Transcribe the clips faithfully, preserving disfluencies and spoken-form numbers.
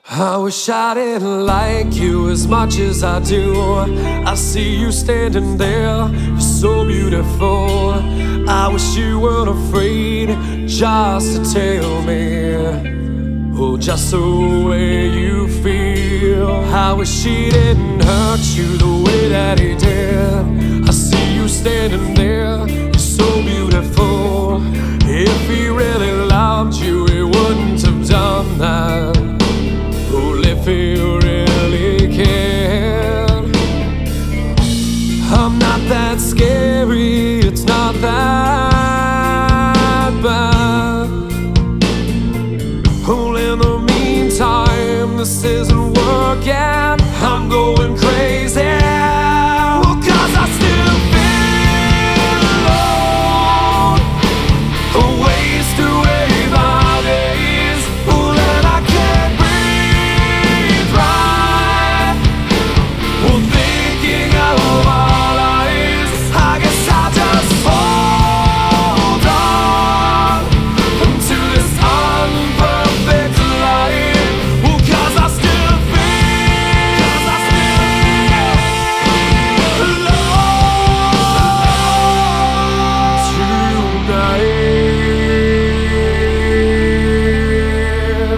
I wish I didn't like you as much as I do. I see you standing there, you're so beautiful. I wish you weren't afraid just to tell me, oh, just the way you feel. I wish he didn't hurt you the way that he did. I see you standing there, you're so beautiful. If he really loved you, he wouldn't have done that. Oh, if he really cared. I'm not that scary, it's not that bad. Well, in the meantime, this isn't working. I'm going crazy. Well, 'cause I still feel alone, waste away my days. Well, and I can't breathe right. Well, thinking of our lives, I guess I'll just hold on to this unperfect life. Well, 'cause I still feel, 'cause I still feel alone tonight.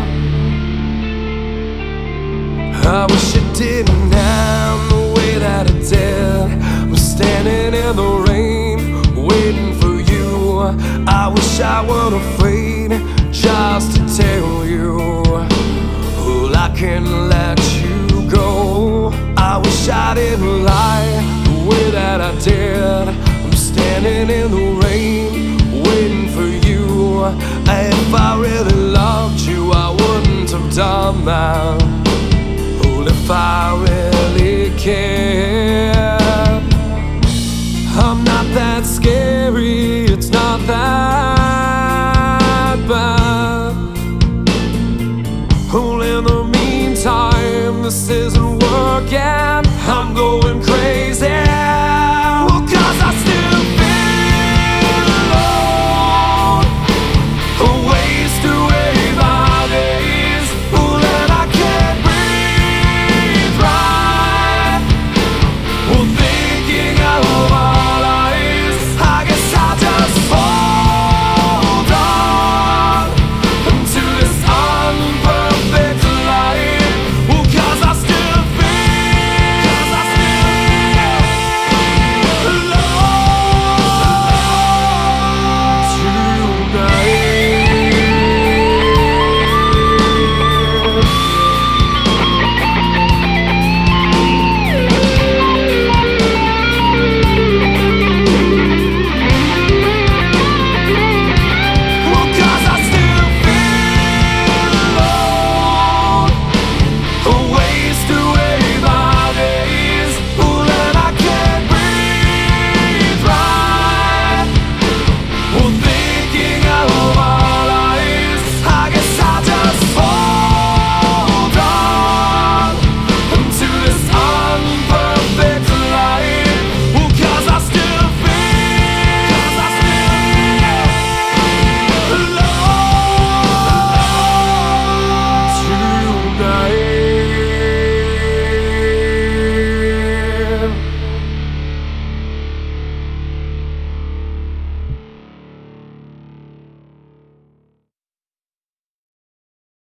I wish it didn't end the way that it did. I'm standing in the rain, waiting for you. I wish I weren't afraid just to tell you, well, I can let you go. I wish I didn't lie the way that I did. I'm standing in the rain, waiting for you. If I really loved you, I wouldn't have done that. Well, if I really cared. I'm not that scary, it's not that bad. Well, in the meantime, this is